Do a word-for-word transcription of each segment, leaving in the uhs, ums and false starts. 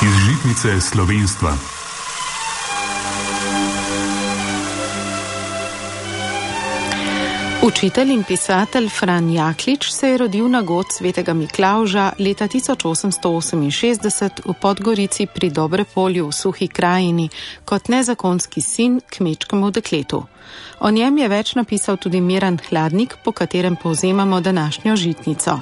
Iz žitnice slovenstva. Učitelj in pisatelj Fran Jaklič se je rodil na god svetega Miklavža leta tisoč osemsto oseminšestdeset v Podgorici pri Dobrepolju v Suhi krajini kot nezakonski sin kmečkemu dekletu. O njem je več napisal tudi Miran Hladnik, po katerem povzemamo današnjo žitnico.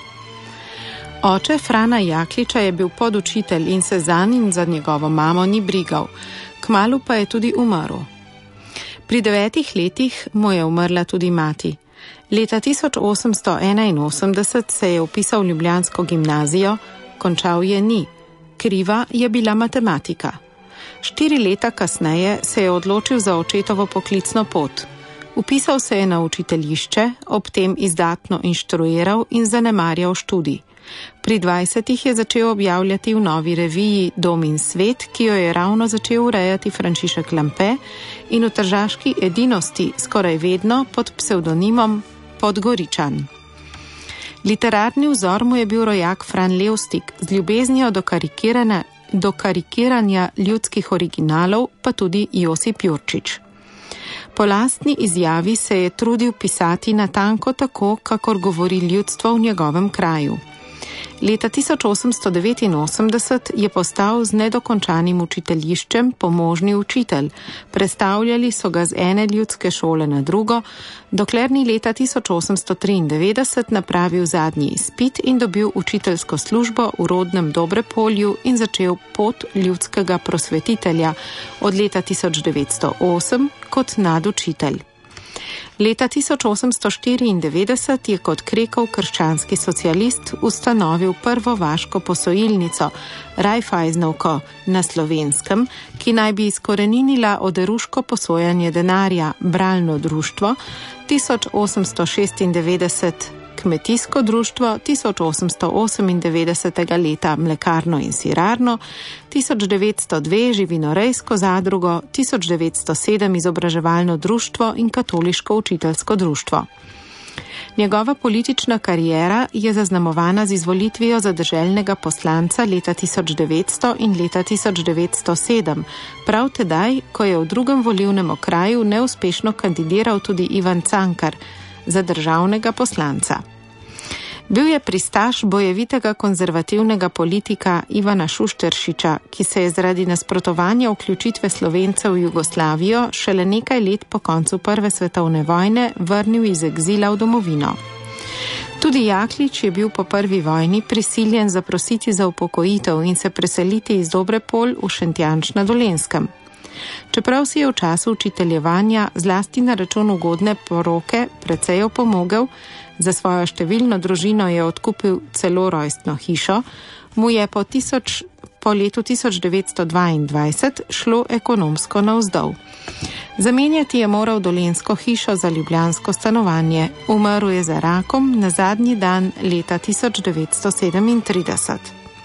Oče Frana Jakliča je bil podučitelj in se zanj in za njegovo mamo ni brigal. Kmalu pa je tudi umrl. Pri devetih letih mu je umrla tudi mati. Leta tisoč osemsto enainosemdeset se je vpisal v ljubljansko gimnazijo, končal je ni. Kriva je bila matematika. Štiri leta kasneje se je odločil za očetovo poklicno pot. Vpisal se je na učiteljišče, ob tem izdatno inštruiral in zanemarjal študij. Pri dvajsetih je začel objavljati v novi reviji Dom in svet, ki jo je ravno začel urejati Frančišek Lampe, in v tržaški Edinosti skoraj vedno pod psevdonimom Podgoričan. Literarni vzor mu je bil rojak Fran Levstik, z ljubeznijo do karikiranja, do karikiranja ljudskih originalov, pa tudi Josip Jurčič. Po lastni izjavi se je trudil pisati natanko tako, kakor govori ljudstvo v njegovem kraju. Leta tisoč osemsto devetinosemdeset je postal z nedokončanim učiteljiščem pomožni učitelj. Prestavljali so ga z ene ljudske šole na drugo, dokler ni leta tisoč osemsto triindevetdeset napravil zadnji izpit in dobil učiteljsko službo v rodnem Dobrepolju in začel pot ljudskega prosvetitelja od leta tisoč devetsto osem kot nadučitelj. Leta tisoč osemsto štiriindevetdeset je kot Krekov krščanski socialist ustanovil prvo vaško posojilnico, Raiffeisenovko na Slovenskem, ki naj bi izkoreninila oderuško posojanje denarja, bralno društvo, tisoč osemsto šestindevetdeset kmetijsko društvo, tisoč osemsto osemindevetdeset leta mlekarno in sirarno, tisoč devetsto dve živinorejsko zadrugo, tisoč devetsto sedem izobraževalno društvo in katoliško učiteljsko društvo. Njegova politična kariera je zaznamovana z izvolitvijo za deželnega poslanca leta tisoč devetsto in leta tisoč devetsto sedem, prav tedaj, ko je v drugem volilnem okraju neuspešno kandidiral tudi Ivan Cankar za državnega poslanca. Bil je pristaš bojevitega konzervativnega politika Ivana Šušteršiča, ki se je zaradi nasprotovanja vključitve Slovencev v Jugoslavijo šele nekaj let po koncu Prve svetovne vojne vrnil iz egzila v domovino. Tudi Jaklič je bil po prvi vojni prisiljen zaprositi za upokojitev in se preseliti iz Dobrepolj v Šentjanž na Dolenjskem. Čeprav si je v času učiteljevanja zlasti na račun ugodne poroke precej opomogel, za svojo številno družino je odkupil celo rojstno hišo, mu je po, tisoč, po letu tisoč devetsto dvaindvajset šlo ekonomsko navzdol. Zamenjati je moral dolenjsko hišo za ljubljansko stanovanje. Umrl je za rakom na zadnji dan leta tisoč devetsto sedemintrideset.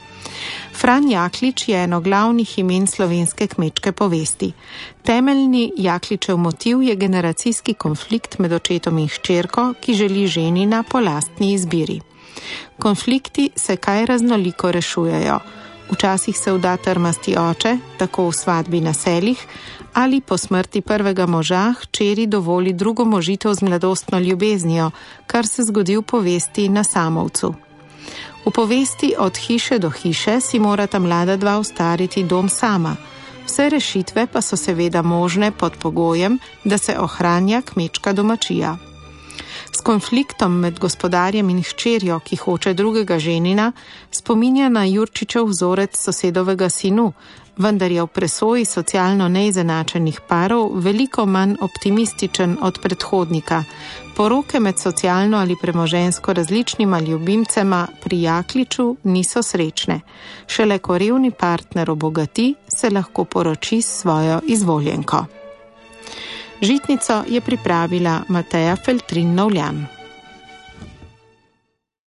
Fran Jaklič je eno glavnih imen slovenske kmečke povesti. Temeljni Jakličev motiv je generacijski konflikt med očetom in hčerko, ki želi ženina po lastni izbiri. Konflikti se kaj raznoliko rešujejo. Včasih se vda trmasti oče, tako v svadbi na Selih, ali po smrti prvega moža hčeri dovoli drugo možitev z mladostno ljubeznijo, kar se zgodi v povesti Na Samovcu. V povesti Od hiše do hiše si morata mlada dva ustvariti dom sama. Vse rešitve pa so seveda možne pod pogojem, da se ohranja kmečka domačija. S konfliktom med gospodarjem in hčerjo, ki hoče drugega ženina, spominja na Jurčičev vzorec sosedovega sinu, vendar je v presoji socialno neizenačenih parov veliko manj optimističen od predhodnika. Poroke med socialno ali premoženjsko različnima ljubimcema pri Jakliču niso srečne. Šele ko revni partner obogati, se lahko poroči s svojo izvoljenko. Žitnico je pripravila Mateja Feltrin Novljan.